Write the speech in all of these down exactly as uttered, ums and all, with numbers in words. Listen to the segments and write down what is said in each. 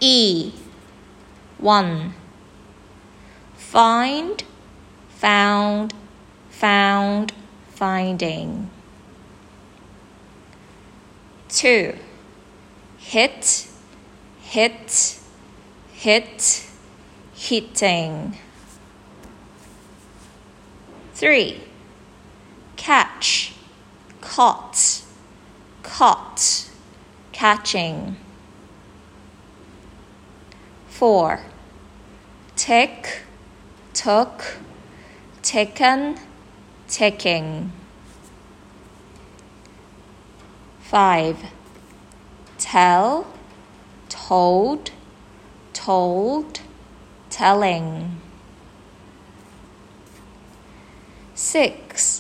E. one. Find, found, found, finding. two. Hit, hit, hit, hitting. three. Catch, caught, caught, catching. four. Tick, took, taken, taking. five. Tell, told, told, telling. six.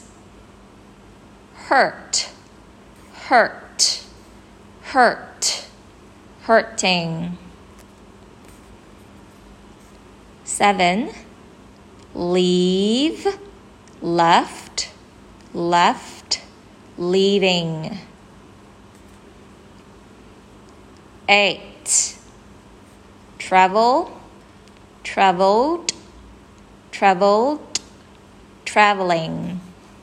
Hurt, hurt, hurt, hurting. seven. Leave, left, left, leaving. eight. Travel, traveled, traveled, traveling.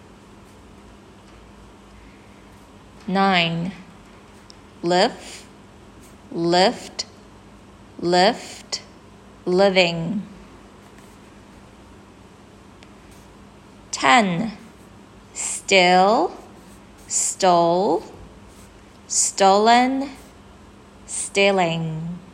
nine. Live, lift, lift, living. ten. Still, stole, stolen, stealing.